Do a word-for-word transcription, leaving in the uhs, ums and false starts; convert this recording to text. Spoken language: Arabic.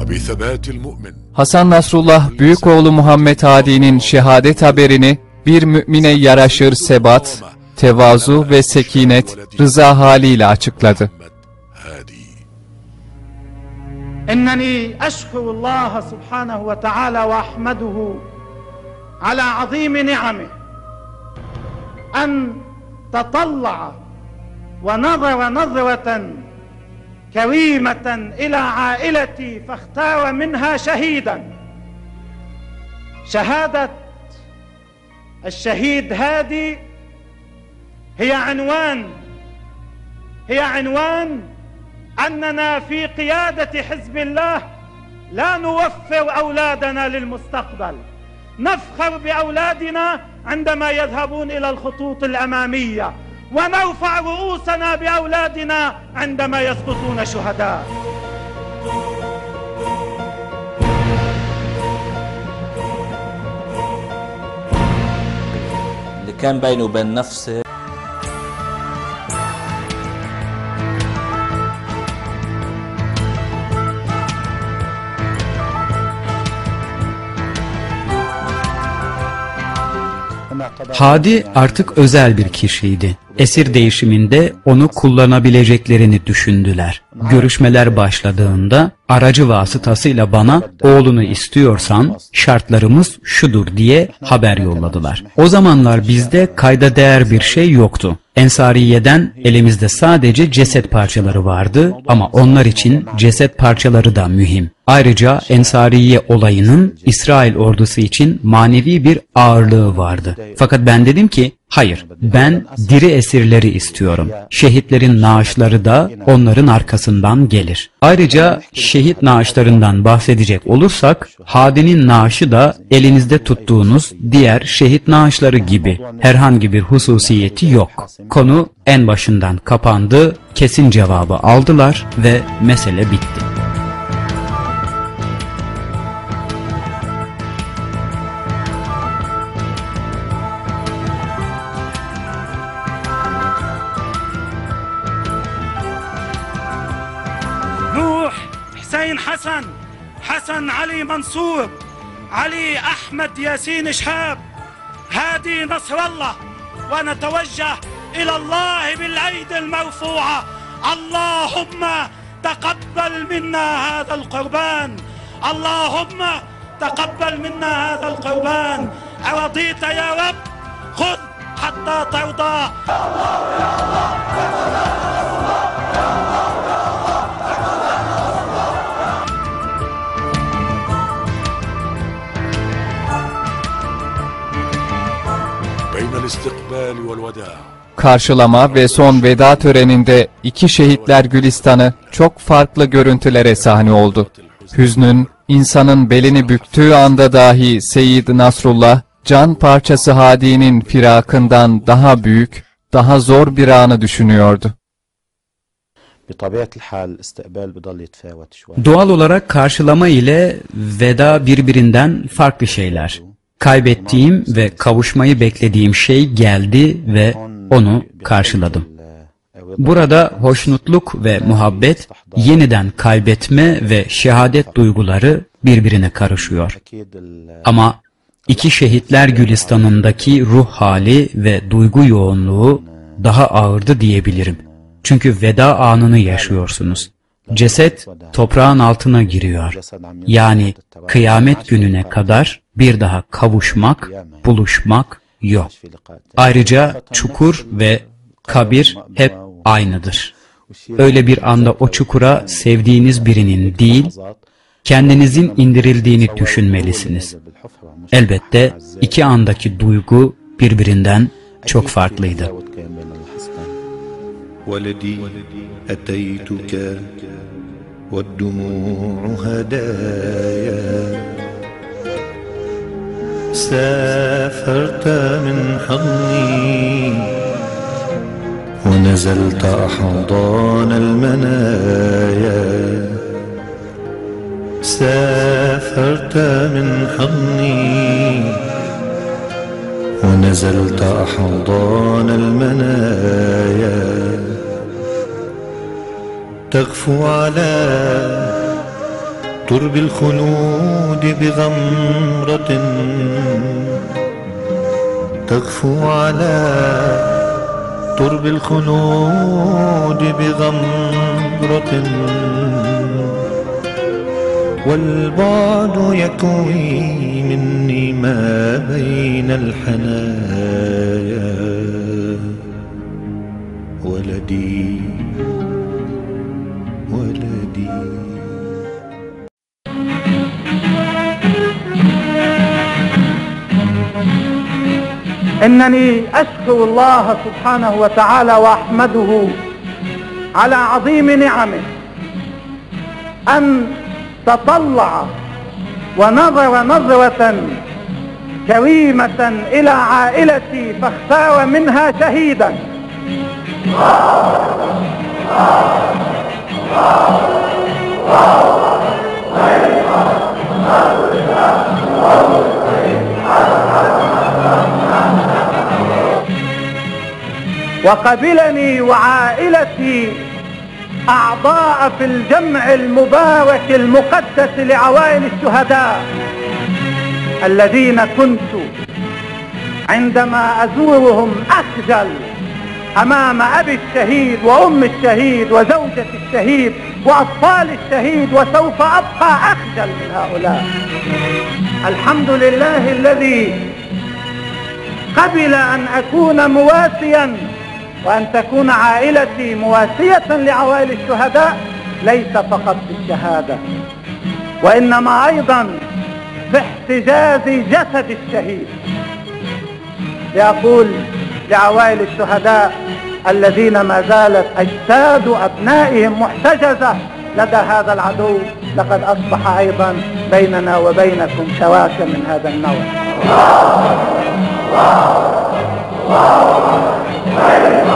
Hasan Nasrullah, büyük oğlu Muhammed Hadi'nin şehadet haberini bir mümine yaraşır sebat, tevazu ve sekinet, rıza haliyle açıkladı. İnneni eşkurullaha subhanahu ve teala ve ahmeduhu ala azimi ni'amih en tatalla'a ve nazara nazreten كريمة إلى عائلتي فاختار منها شهيدا. شهادة الشهيد هادي هي عنوان هي عنوان أننا في قيادة حزب الله لا نوفر أولادنا للمستقبل، نفخر بأولادنا عندما يذهبون إلى الخطوط الأمامية، ونرفع رؤوسنا بأولادنا عندما يسقطون شهداء. اللي كان بينه وبين نفسه Hadi artık özel bir kişiydi. Esir değişiminde onu kullanabileceklerini düşündüler. Görüşmeler başladığında aracı vasıtasıyla bana oğlunu istiyorsan şartlarımız şudur diye haber yolladılar. O zamanlar bizde kayda değer bir şey yoktu. Ensariye'den elimizde sadece ceset parçaları vardı ama onlar için ceset parçaları da mühim. Ayrıca Ensariye olayının İsrail ordusu için manevi bir ağırlığı vardı. Fakat ben dedim ki, hayır, ben diri esirleri istiyorum. Şehitlerin naaşları da onların arkasından gelir. Ayrıca şehit naaşlarından bahsedecek olursak, Hadi'nin naaşı da elinizde tuttuğunuz diğer şehit naaşları gibi. Herhangi bir hususiyeti yok. Konu en başından kapandı, kesin cevabı aldılar ve mesele bitti. حسين حسن حسن علي منصور علي أحمد ياسين شهاب هادي نصر الله ونتوجه إلى الله بالأيدي المرفوعة اللهم تقبل منا هذا القربان اللهم تقبل منا هذا القربان أرضيت يا رب خذ حتى ترضى. Karşılama ve son veda töreninde iki şehitler Gülistanı çok farklı görüntülere sahne oldu. Hüznün, insanın belini büktüğü anda dahi Seyyid Nasrullah, can parçası Hadi'nin firakından daha büyük, daha zor bir anı düşünüyordu. Doğal olarak karşılama ile veda birbirinden farklı şeyler. Kaybettiğim ve kavuşmayı beklediğim şey geldi ve onu karşıladım. Burada hoşnutluk ve muhabbet, yeniden kaybetme ve şehadet duyguları birbirine karışıyor. Ama iki şehitler Gülistan'ındaki ruh hali ve duygu yoğunluğu daha ağırdı diyebilirim. Çünkü veda anını yaşıyorsunuz. Ceset toprağın altına giriyor. Yani kıyamet gününe kadar bir daha kavuşmak, buluşmak yok. Ayrıca çukur ve kabir hep aynıdır. Öyle bir anda o çukura sevdiğiniz birinin değil, kendinizin indirildiğini düşünmelisiniz. Elbette iki andaki duygu birbirinden çok farklıydı. ولدي أتيتك والدموع هدايا سافرت من حضني ونزلت أحضان المنايا سافرت من حضني ونزلت أحضان المنايا تغفو على تربي الخلود بغمرة تغفو على تربي الخلود بغمرة والبعد يكوي مني ما بين الحنايا ولدي ولدي. إنني أشكر الله سبحانه وتعالى وأحمده على عظيم نعمه أن تطلع ونظر نظرة كريمة إلى عائلتي فاختار منها شهيدا. وقبلني وعائلتي أعضاء في الجمع المبارك المقدس لعوائل الشهداء الذين كنت عندما أزورهم أخجل أمام أبي الشهيد وأم الشهيد وزوجة الشهيد وأطفال الشهيد، وسوف أبقى أخجل من هؤلاء. الحمد لله الذي قبل أن أكون مواسيا وأن تكون عائلتي مواسية لعوائل الشهداء، ليس فقط في الشهادة وإنما أيضا في احتجاز جسد الشهيد. يقول لعوائل الشهداء الذين ما زالت أجساد أبنائهم محتجزة لدى هذا العدو، لقد أصبح أيضا بيننا وبينكم شواكة من هذا النوع.